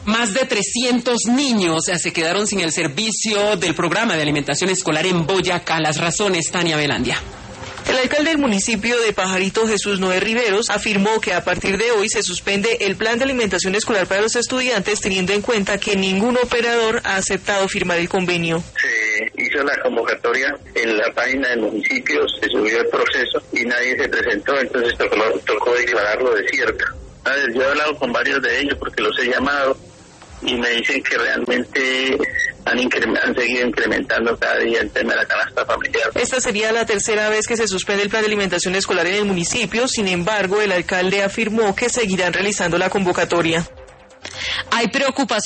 Más de 300 niños se quedaron sin el servicio del programa de alimentación escolar en Boyacá. Las razones, Tania Velandia. El alcalde del municipio de Pajarito, Jesús Noé Riveros, afirmó que a partir de hoy se suspende el plan de alimentación escolar para los estudiantes, teniendo en cuenta que ningún operador ha aceptado firmar el convenio. Se hizo la convocatoria en la página del municipio, se subió el proceso y nadie se presentó, entonces tocó declararlo desierto. Yo he hablado con varios de ellos porque los he llamado y me dicen que realmente han seguido incrementando cada día el tema de la canasta familiar. Esta sería la tercera vez que se suspende el plan de alimentación escolar en el municipio. Sin embargo, el alcalde afirmó que seguirán realizando la convocatoria. Hay preocupación